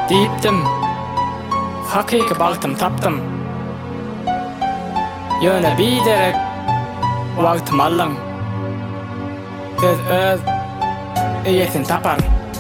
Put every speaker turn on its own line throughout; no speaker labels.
Diýipdim, hakyky bagtym tapdym. Ýöne biderek wagtym aldyň. Tez öz eýesini tapar.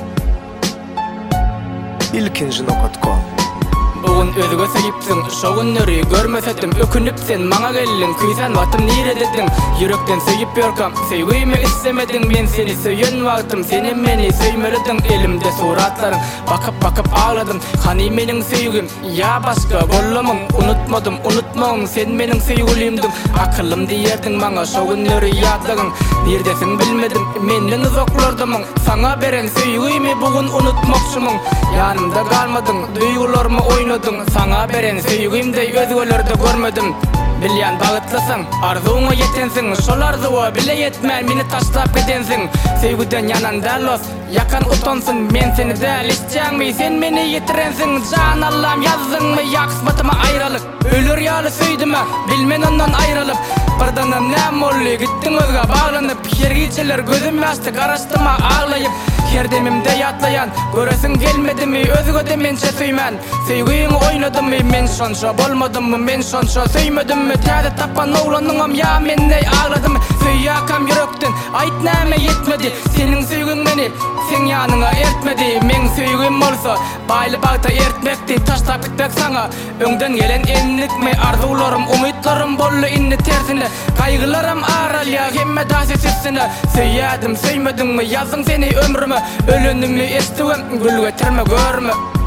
İlkinji nokatko.
Bugun özüge seýipsiň, şo günleri görmesedim ökünipsen maňa gelliň, küýsen watym nire dediň. Yürekden seýip ýörkam, seýgümi islemediň, men seni söýen wagtym, seni meni söýmelidiň. Elimde suratlaryň, bakıp ağladym. Hani meniň söýgüm, ya başga bollamyň, unutmadym, unutmagyň, sen meniň söýgülimdiň. Akylym diýerdiň maňa şo günleri ýadlagyň. Nirdesin bilmedim, menden uzaklardymyň. Saňa beren söýgümi bugun unutmokçumyň. Ýanymda galmadyň, duýgularmy oynadyň. Saňa beren söýgümde özgelerde görmedim. Bilýän bagytlasaň, arzuňa ýetensiň. Şol arzuwa bile ýetmär, meni taşlap gidensiň. Söýgüden ýanan dalos, yakan utansyn. Men seni däl isleýärmi, sen meni ýetirensiň. Jan Allah'ım ýazdyňmy, ýa-kysmatyma aýralyk. Ölür ýaly söýdüme, bilmen ondan aýralyp. Birdanam näme boldy, gitdiň özge baglanyp. Hergiçeler gözüm ýaşdy, garaşdyma ağlaýyp. Her demimde ýatlaýan, göresin gelmedimi, özge de mençe söýmän. Söýgüňi oýnadymmy, men şonça bolmadymmy, men şonça söýmedimmi? Täze tappan oglanyňam, ýa mendey ağladym. Söýýäkam ýürekden, aýt näme ýetmedi. Seniň söýgüň meni, sen ýanyňa ertmedi. Men söýgüm bolsa, baýly bagda ertmekdi, taşlap gitmek saňa. Öňden gelen enlikmi, arzularym, umytlarym bolly inni tersine. Kaýgylarym aralýa, hemme daşy sesine. Söýýädim, söýmedimmi, ýazdyň seni ömrüme. Ölenimi estigem, gül getirme görme.